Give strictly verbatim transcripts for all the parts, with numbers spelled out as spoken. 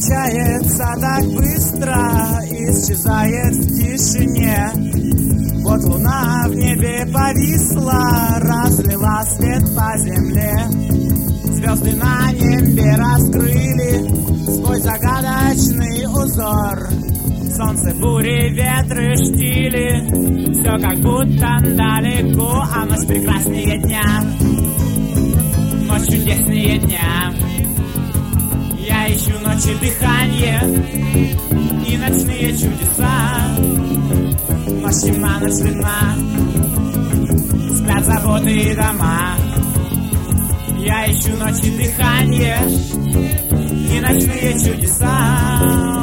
кончается так быстро, исчезает в тишине. Вот луна в небе повисла, разлила свет по земле. Звезды на небе раскрыли свой загадочный узор. Солнце, бури, ветры, штили, все как будто далеко, а ночь прекраснее дня, ночь чудеснее дня. Я ищу ночи дыхание и ночные чудеса. Ночь темна, ночь длинна, спят заботы и дома. Я ищу ночи дыхание и ночные чудеса.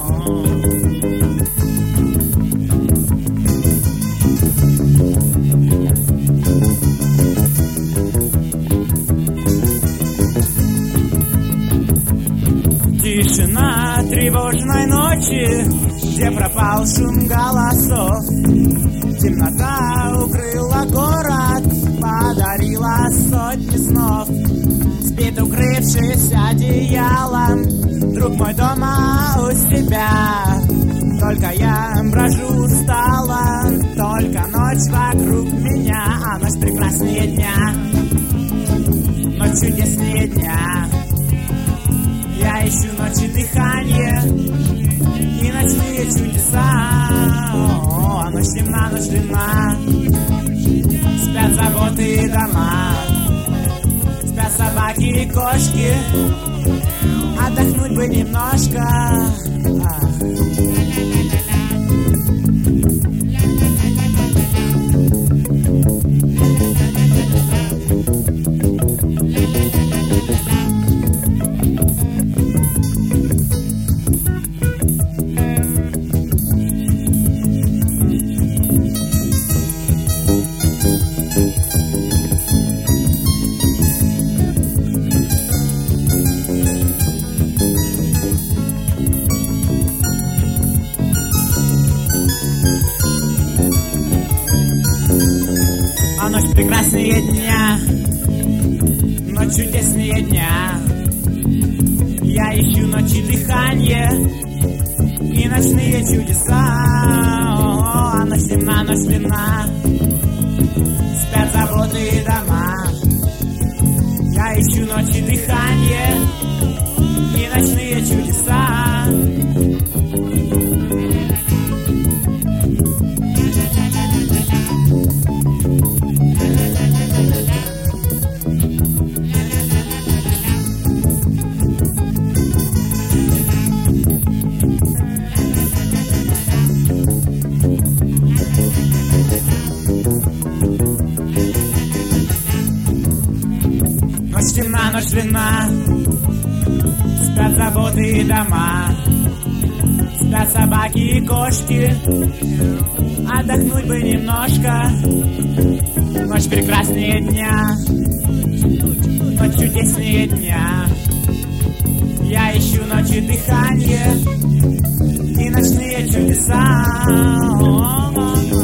Тишина тревожной ночи, где пропал шум голосов. Темнота укрыла город, подарила сотни снов. Спит, укрывшись одеялом, друг мой дома у себя. Только я брожу устала, только ночь вокруг меня, а ночь прекраснее дня, ночь чудеснее дня. Я ищу ночи дыхание и ночные чудеса. О, ночь темна, ночь длинна, спят заботы и дома. Спят собаки и кошки, отдохнуть бы немножко. Ах. А ночь прекраснее дня, ночь чудеснее дня. Я ищу ночи дыхание и ночные чудеса. О, а ночь темна, ночь длинна, спят заботы и дома. Я ищу ночи дыхание и ночные чудеса. Ночь темна, ночь длинна, спят заботы и дома. Спят собаки и кошки, отдохнуть бы немножко. Ночь прекраснее дня, ночь чудеснее дня. Я ищу ночи дыхание и ночные чудеса.